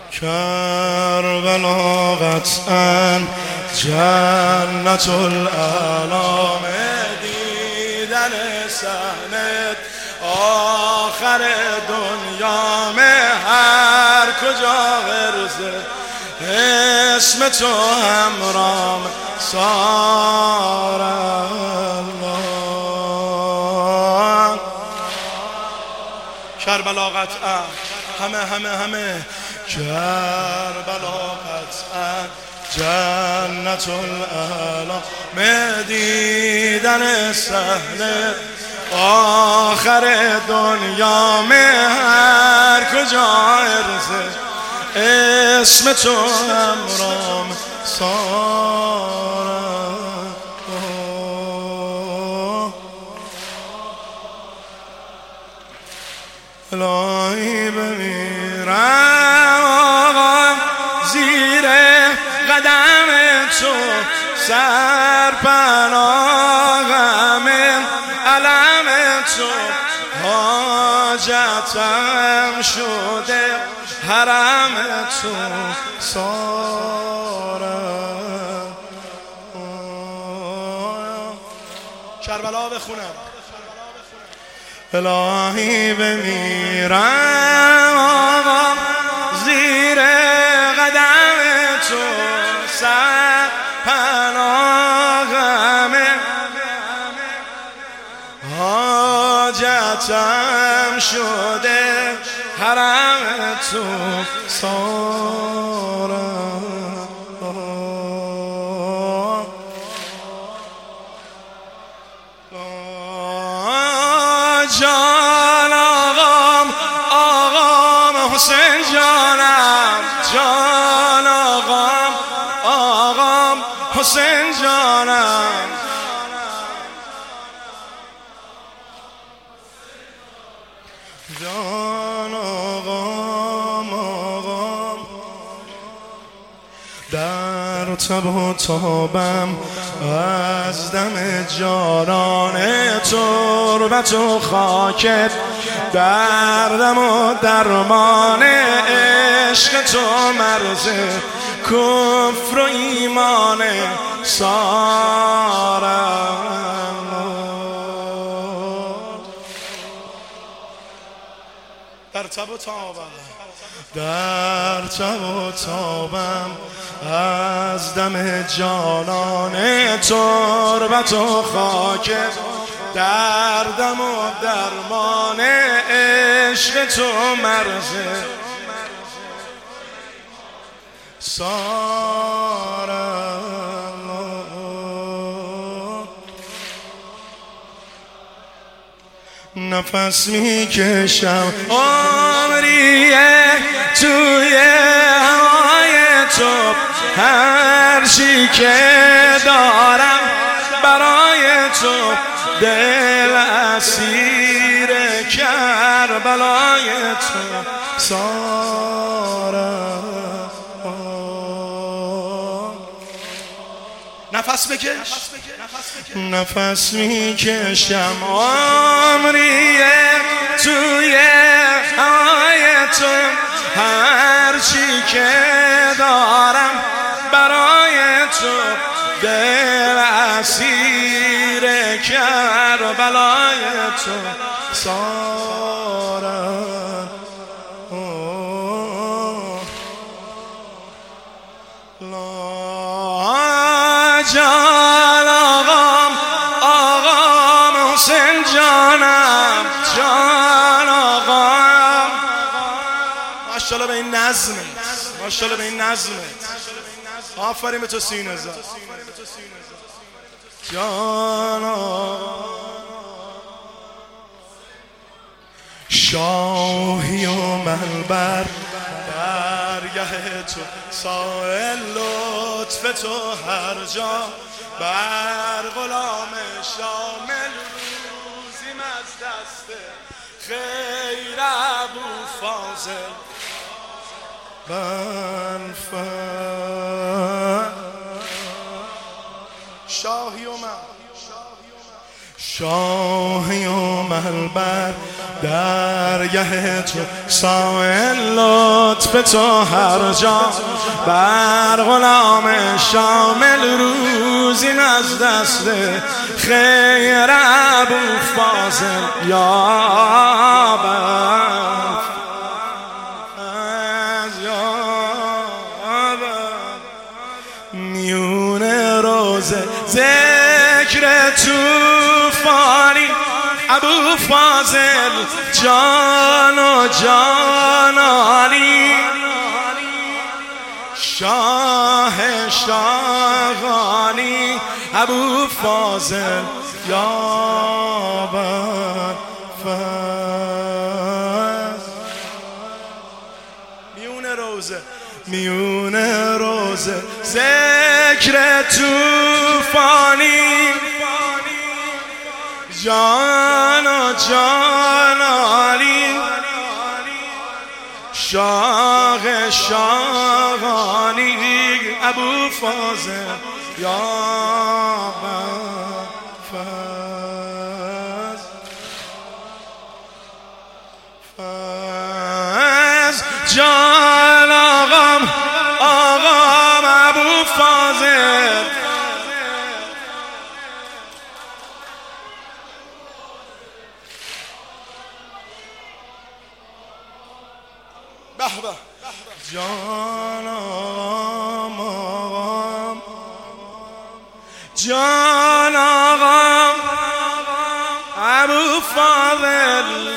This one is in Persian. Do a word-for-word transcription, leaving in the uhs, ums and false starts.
کربلا قطعاً جنت الالام، دیدن صحنت آخر دنیا میں هر کجا ورزه اسم تو همرام سار الله. کربلا قطعاً همه همه همه کربلا قطعاً جنت الالام، دیدن صحنه آخر دنیا میں هر کجا عرضه اسم تو همرام سارا. الهی بمیرم آقا زیر قدم تو، سرپناهم علم تو، حاجتم شده حرم تو سارم. کربلا بخونم. الهی بمیرم آقا زیر قدم تو، سرپناهم حاجتم شده حرم تو سارم. جان آقام آقام حسین جانم، جان آقام آقام حسین جانم، جان آقام آقام در تب و تابم از دم جانان تربت و خاکت، دردم و درمان عشق تو مرز کفر و ایمان سارم. در تب و تابم در تب و تابم از دم جانان تربت و خاک، دردم و درمان عشق تو مرز سارم. نفس میکشم عمریه توی هوای تو، هر چی که دارم برای تو، دل اسیر کربلای تو سارم. نفس بکش نفس میکشم عمریه توی هوای تو، هر چی که دارم برای تو، دل اسیر کربلای تو سارم. جان آقام آقام حسین جانم، جان آقام. ماشاءالله به این نظمت، ماشاءالله به این نظمت. آفرین به تو سینه زد. جان آقام شاهی و منبر درگه تو، سائل لطف تو هر جا، بر غلام شامل روزیم از دست خیر ابو فاضل بنفر. شاهی و من شاهی و منبر درگه تو سائل لطف تو هر جا بر غلام شامل روزی از دست خیر ابو فاضل یابد از یابد میون روزه ذکر توفانی ابو فاضل جان و جانانی شاه شاهانی ابو فاضل یابد فضل میون روزه میون روزه ذکر توفانی جان و جانانی شاه شاهانی ابو فاضل یابد فضل فضل جان آقام آقام ابو فاضل به به جان آقام آقام جان آقام ابو فاضل